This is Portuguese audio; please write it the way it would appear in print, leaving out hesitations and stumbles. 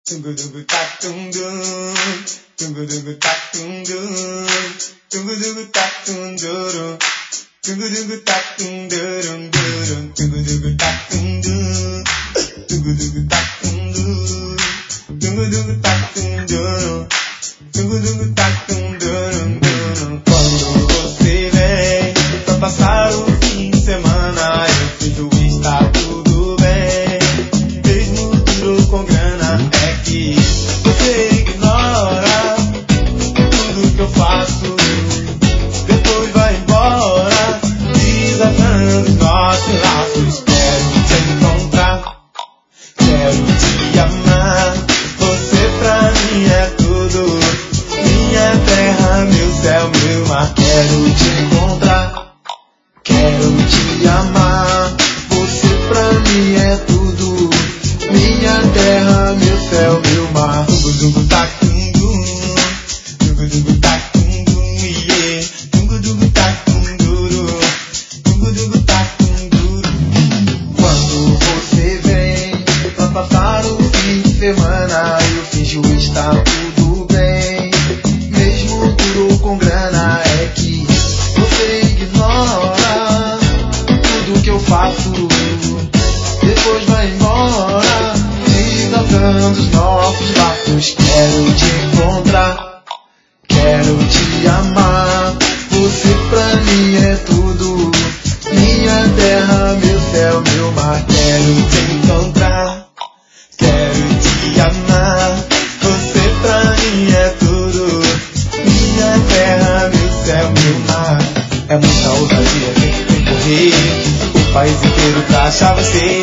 Tungu tak tung dum, tungu tak tung dum, tungu tak tung dum, tungu tak tung dum, tungu tak tung dum, tungu tak tung dum, tungu tak tung dum, tungu tak tung dum. Quando você vem pra passar o fim de semana, eu finjo está tudo bem, mesmo duro com grana. É que você ignora tudo que eu faço, depois vai embora, desatando os nossos laços. Quero te encontrar, quero te amar, você pra mim é tudo, minha terra, meu céu, meu mar. Quero te encontrar, quero te amar, você pra mim é tudo, minha terra, meu céu, meu mar. Tungu tak tung dum, tungu tak tung dum, yeah. Tungu tak tung dum, tungu tak tung dum. Quando você vem pra passar o fim de semana, eu finjo estar tudo bem, mesmo duro com grana. É que você ignora tudo que eu faço, depois vai embora, desatando os nossos laços. Quero te encontrar, quero te amar, você pra mim é tudo, minha terra, meu céu, meu mar. Quero te encontrar, quero te amar, você pra mim é tudo, minha terra, meu céu, meu mar. É muita ousadia, vem correr o país inteiro pra achar você.